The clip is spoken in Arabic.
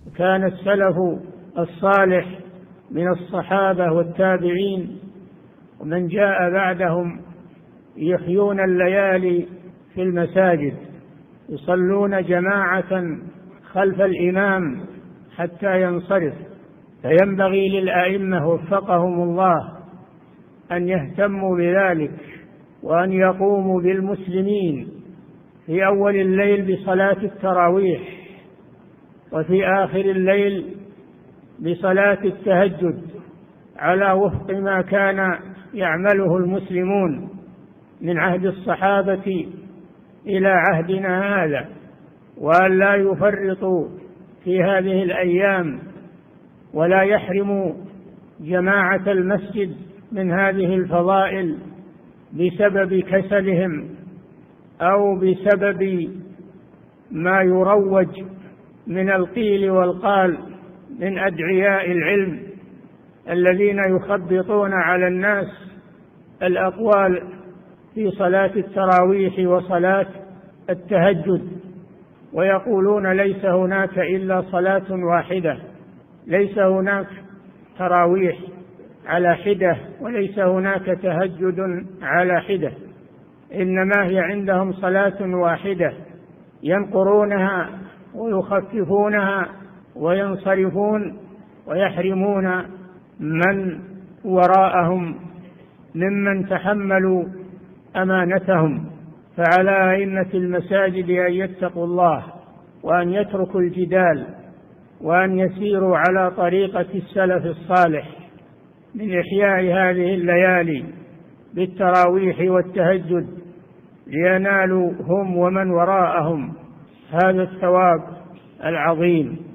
كان السلف الصالح من الصحابة والتابعين ومن جاء بعدهم يحيون الليالي في المساجد، يصلون جماعة خلف الإمام حتى ينصرف. فينبغي للأئمة وفقهم الله أن يهتموا بذلك، وأن يقوموا بالمسلمين في أول الليل بصلاة التراويح، وفي آخر الليل بصلاة التهجد، على وفق ما كان يعمله المسلمون من عهد الصحابة إلى عهدنا هذا، وأن لا يفرطوا في هذه الأيام ولا يحرموا جماعة المسجد من هذه الفضائل بسبب كسلهم أو بسبب ما يروج من القيل والقال من أدعياء العلم الذين يخبطون على الناس الأقوال في صلاة التراويح وصلاة التهجد، ويقولون ليس هناك إلا صلاة واحدة، ليس هناك تراويح على حدة، وليس هناك تهجد على حدة، إنما هي عندهم صلاة واحدة ينقرونها ويخففونها وينصرفون ويحرمون من وراءهم ممن تحملوا أمانتهم. فعلى أئمة المساجد أن يتقوا الله، وأن يتركوا الجدال، وأن يسيروا على طريقة السلف الصالح من إحياء هذه الليالي بالتراويح والتهجد، لينالوا هم ومن وراءهم هذا الثواب العظيم.